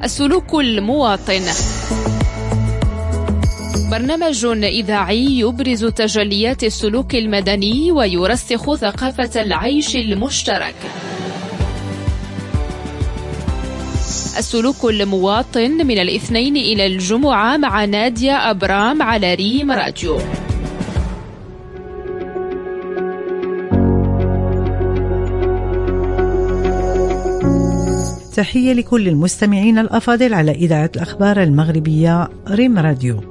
السلوك المواطن، برنامج إذاعي يبرز تجليات السلوك المدني ويرسخ ثقافة العيش المشترك. السلوك المواطن من الاثنين إلى الجمعة مع نادية أبرام على ريم راديو. تحية لكل المستمعين الأفاضل على إذاعة الأخبار المغربية ريم راديو.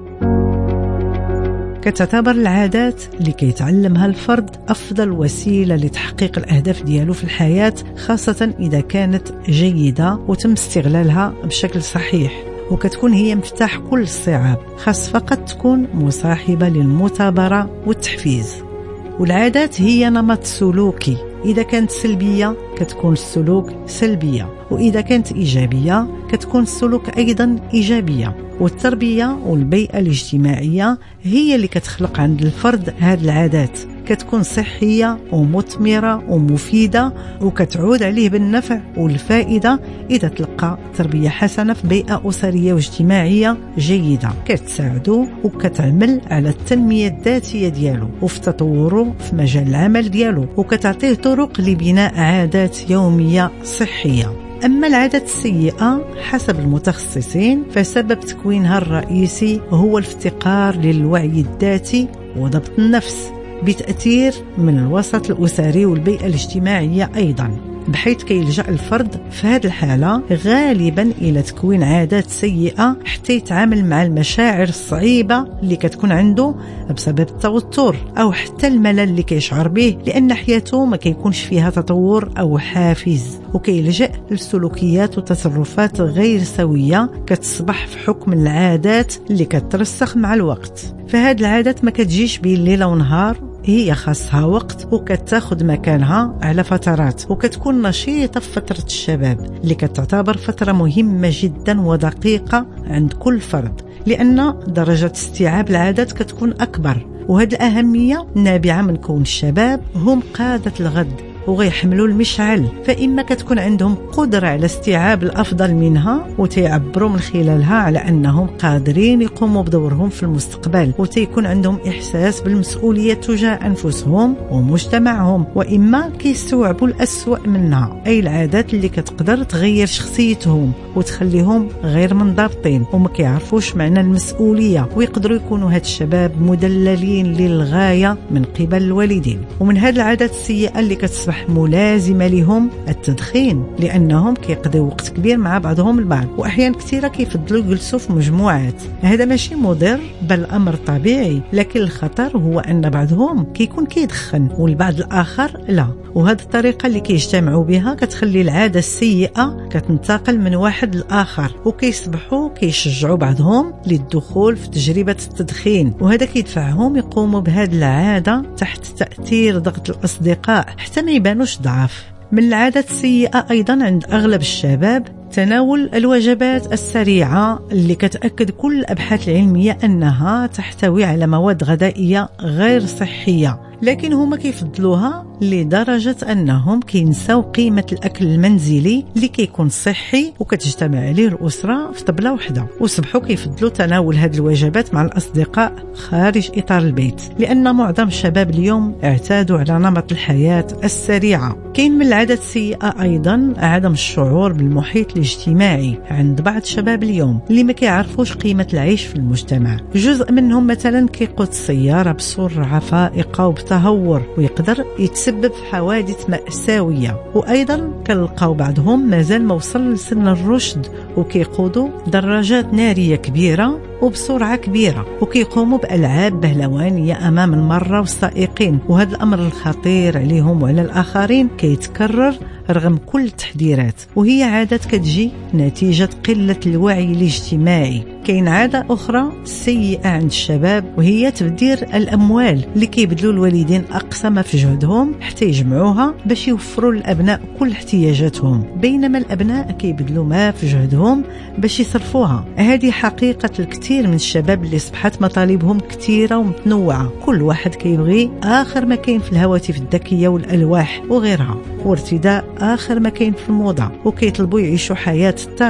كتعتبر العادات اللي كيتعلمها الفرد أفضل وسيلة لتحقيق الأهداف ديالو في الحياة، خاصة إذا كانت جيدة وتم استغلالها بشكل صحيح، وكتكون هي مفتاح كل الصعاب، خاص فقط تكون مصاحبة للمثابرة والتحفيز. والعادات هي نمط سلوكي، إذا كانت سلبية كتكون السلوك سلبية، وإذا كانت إيجابية كتكون السلوك أيضا إيجابية. والتربية والبيئة الاجتماعية هي اللي كتخلق عند الفرد هذه العادات، كتكون صحية ومثمرة ومفيدة، وكتعود عليه بالنفع والفائدة إذا تلقى تربية حسنة في بيئة أسرية واجتماعية جيدة، كتساعده وكتعمل على التنمية الذاتية ديالو وفي تطوره في مجال العمل ديالو، وكتعطيه طرق لبناء عادات يومية صحية. أما العادات السيئة حسب المتخصصين فسبب تكوينها الرئيسي هو الافتقار للوعي الذاتي وضبط النفس، بتأثير من الوسط الأسري والبيئة الاجتماعية أيضا، بحيث كيلجأ الفرد في هذه الحالة غالبا إلى تكوين عادات سيئة حتى يتعامل مع المشاعر الصعيبة اللي كتكون عنده بسبب التوتر أو حتى الملل اللي كيشعر به، لأن حياته ما كيكونش فيها تطور أو حافز، وكيلجأ لسلوكيات وتصرفات غير سوية كتصبح في حكم العادات اللي كترسخ مع الوقت. فهاد العادات ما كتجيش بين ليلة ونهار، هي خاصها وقت وكتاخد مكانها على فترات، وكتكون نشيطة في فترة الشباب اللي كتعتبر فترة مهمة جدا ودقيقة عند كل فرد، لأن درجة استيعاب العادات كتكون أكبر، وهذه الأهمية نابعة من كون الشباب هم قادة الغد وغيحملوا المشعل، فإما كتكون عندهم قدرة على استيعاب الأفضل منها وتيعبروا من خلالها على أنهم قادرين يقوموا بدورهم في المستقبل، وتيكون عندهم إحساس بالمسؤولية تجاه أنفسهم ومجتمعهم، وإما كيستوعبوا الأسوأ منها، أي العادات اللي كتقدر تغير شخصيتهم وتخليهم غير منضبطين وما كيعرفوش معنى المسؤولية، ويقدروا يكونوا هاد الشباب مدللين للغاية من قبل الوالدين. ومن هاد العادات السيئة اللي كتصبح ملازمة لهم التدخين، لأنهم كيقضوا وقت كبير مع بعضهم البعض، وأحيان كثيرة كيفضلوا يجلسوا في مجموعات. هذا ماشي مضر بل أمر طبيعي، لكن الخطر هو أن بعضهم كيكون كيدخن والبعض الآخر لا، وهذه الطريقة اللي كيجتمعوا بها كتخلي العادة السيئة كتنتقل من واحد لآخر، وكيصبحوا كيشجعوا بعضهم للدخول في تجربة التدخين، وهذا كيدفعهم يقوموا بهذه العادة تحت تأثير ضغط الأصدقاء حتى ما يبانوش ضعف. من العادات السيئة أيضا عند أغلب الشباب تناول الوجبات السريعة اللي كتأكد كل الأبحاث العلمية أنها تحتوي على مواد غذائية غير صحية، لكن هما كيفضلوها لدرجة أنهم كينساو قيمة الأكل المنزلي اللي كيكون صحي وكتجتمع عليه الأسرة في طبلة واحدة، وصبحوا كيفضلوا تناول هذه الوجبات مع الأصدقاء خارج إطار البيت، لأن معظم الشباب اليوم اعتادوا على نمط الحياة السريعة. كاين من العادات السيئة أيضا عدم الشعور بالمحيط الاجتماعي عند بعض الشباب اليوم اللي ما كيعرفوش قيمة العيش في المجتمع. جزء منهم مثلا كيقود السيارة بسرعة فائقة وبتهور، ويقدر يتسبب في حوادث مأساوية، وأيضا كنلقاو بعضهم مازال ما وصل لسن الرشد وكيقودوا دراجات نارية كبيرة وبسرعة كبيرة، وكيقوموا بألعاب بهلوانية أمام المرة والسائقين، وهذا الأمر الخطير عليهم وعلى الآخرين كيتكرر رغم كل التحذيرات، وهي عادات كتجي نتيجة قلة الوعي الاجتماعي. كاين عادة أخرى سيئة عند الشباب وهي تبذير الأموال اللي كيبذلوا الوالدين أقصى ما في جهدهم حتى يجمعوها باش يوفروا للأبناء كل احتياجاتهم، بينما الأبناء كيبذلوا ما في جهدهم باش يصرفوها. هذه حقيقة الكثير من الشباب اللي صبحت مطالبهم كثيرة ومتنوعة، كل واحد كيبغي آخر ما كاين في الهواتف الذكية والألواح وغيرها، وارتداء آخر ما كاين في الموضة، وكيطلبوا يعيشوا حياة الترف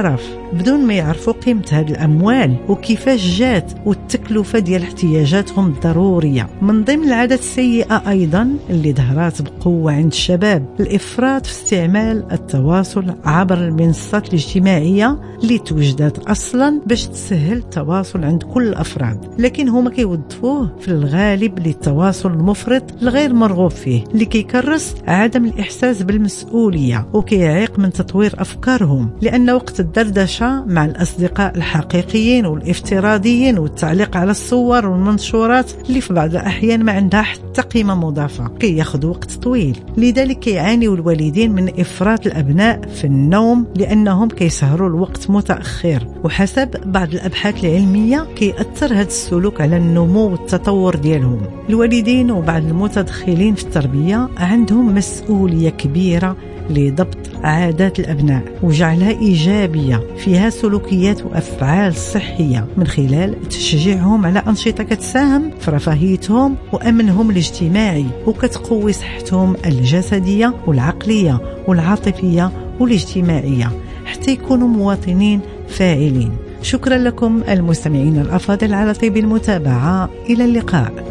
بدون ما يعرفوا قيمة هذه الأموال وكيفاش جات والتكلفة ديال احتياجاتهم الضرورية. من ضمن العادات السيئة أيضا اللي ظهرت بقوة عند الشباب الإفراط في استعمال التواصل عبر المنصات الاجتماعية اللي توجدت أصلا باش تسهل التواصل عند كل الأفراد، لكن هما كيوظفوه في الغالب للتواصل المفرط الغير مرغوب فيه اللي كيكرس عدم الإحساس بالمسؤولية وكيعيق من تطوير أفكارهم، لأن وقت الدردشة مع الأصدقاء الحقيقيين والافتراضيين والتعليق على الصور والمنشورات اللي في بعض الأحيان ما عندها حتى قيمة مضافة كياخذ وقت طويل. لذلك كيعاني الوالدين من إفراط الأبناء في النوم لأنهم كيسهروا الوقت متأخر، وحسب بعض الأبحاث العلمية كيأثر هذا السلوك على النمو والتطور ديالهم. الوالدين وبعض المتدخلين في التربية عندهم مسؤولية كبيرة لضبط عادات الأبناء وجعلها إيجابية فيها سلوكيات وأفعال صحية من خلال تشجيعهم على أنشطة كتساهم في رفاهيتهم وأمنهم الاجتماعي وكتقوي صحتهم الجسدية والعقلية والعاطفية والاجتماعية حتى يكونوا مواطنين فاعلين. شكرا لكم المستمعين الأفاضل على طيب المتابعة. إلى اللقاء.